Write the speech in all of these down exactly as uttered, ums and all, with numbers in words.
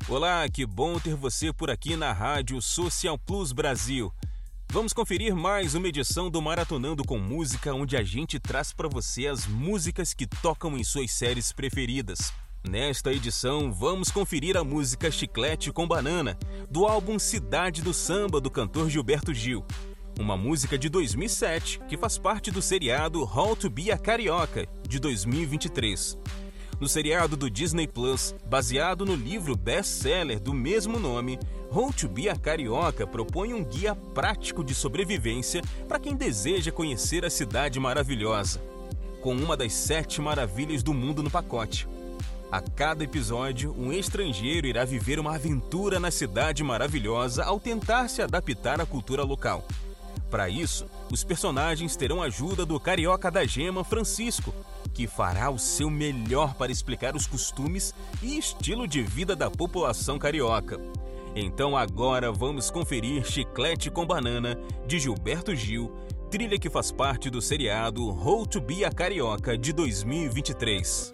Olá, que bom ter você por aqui na Rádio Social Plus Brasil. Vamos conferir mais uma edição do Maratonando com Música, onde a gente traz para você as músicas que tocam em suas séries preferidas. Nesta edição, vamos conferir a música Chiclete com Banana, do álbum Cidade do Samba, do cantor Gilberto Gil. Uma música de dois mil e sete, que faz parte do seriado How to Be a Carioca, de dois mil e vinte e três. No seriado do Disney Plus, baseado no livro best-seller do mesmo nome, How to Be a Carioca propõe um guia prático de sobrevivência para quem deseja conhecer a cidade maravilhosa, com uma das sete maravilhas do mundo no pacote. A cada episódio, um estrangeiro irá viver uma aventura na cidade maravilhosa ao tentar se adaptar à cultura local. Para isso, os personagens terão a ajuda do carioca da gema, Francisco, que fará o seu melhor para explicar os costumes e estilo de vida da população carioca. Então agora vamos conferir Chiclete com Banana, de Gilberto Gil, trilha que faz parte do seriado How to Be a Carioca, de dois mil e vinte e três.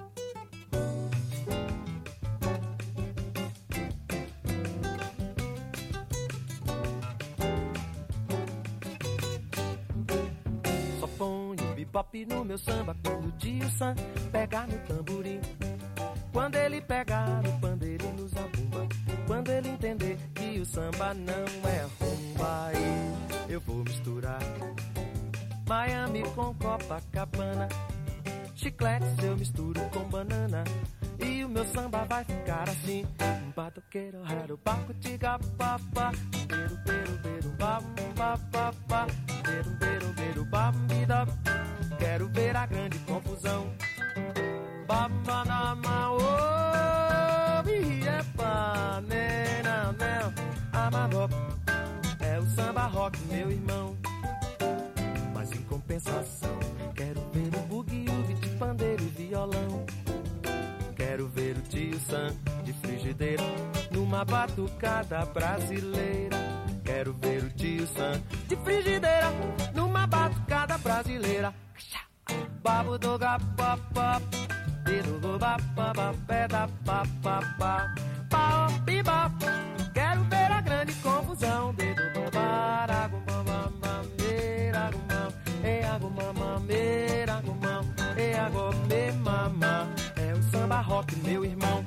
Bop no meu samba quando o tio Sam pegar no tamborim. Quando ele pegar no pandeiro e no zabumba. Quando ele entender que o samba não é rumba, aí eu vou misturar Miami com Copacabana. Chiclete eu misturo com banana. E o meu samba vai ficar assim. Batoqueiro, raro, baco, tiga, papá. Beiro, beiro, beiro, bam, papá. Beiro, beiro, beiro, bam, bida. Quero ver a grande confusão. Babanama, oh, biepa, nena, nena, amabop. É o samba rock, meu irmão. Mas em compensação, quero ver o bugue-ugue de pandeiro e violão. Quero ver o tio Sam de frigideira numa batucada brasileira. Quero ver o tio Sam de frigideira numa batucada brasileira. Babo do gapa pap, dedo do bapa peda papa pa, pau piba. Quero ver a grande confusão. Dedo do barago mamama meira gumam, e agumama meira gumam, e agome mama. É o samba rock, meu irmão.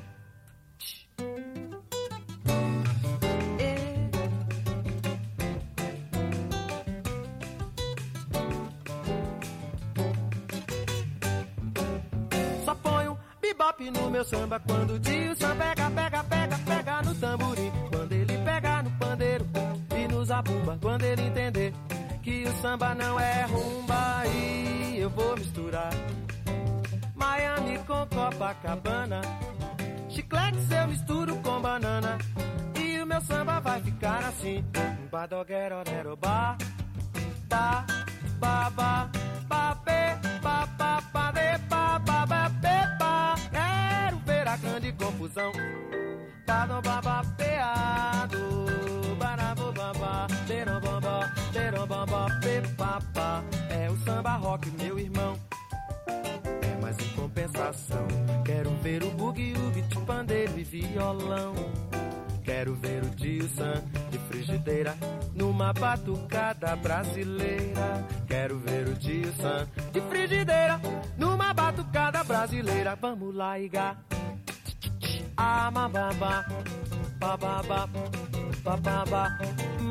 Bop no meu samba quando o tio Sam pega, pega, pega, pega no tamborim. Quando ele pega no pandeiro e no zabumba. Quando ele entender que o samba não é rumba, aí eu vou misturar Miami com Copacabana. Chiclete eu misturo com banana. E o meu samba vai ficar assim. Badoguero, nero, ba, ba, ba, ba, ba, be, ba, ba, ba, de, ba, ba, ba, be, ba. Quero ver a grande confusão. Bado, baba, peado, barabo, baba, deram, bamba, deram, bamba, pe, papa. É o samba rock, meu irmão. É, mas em compensação, quero ver o bugue-ugue de pandeiro e violão. Quero ver o tio Sam de frigideira numa batucada brasileira. Quero ver o tio Sam de frigideira numa batucada brasileira. Vamos lá, Iga. Ah, mababa, bababa, bababa.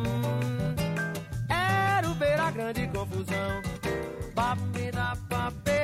Hum, quero ver a grande confusão. Babida, babê.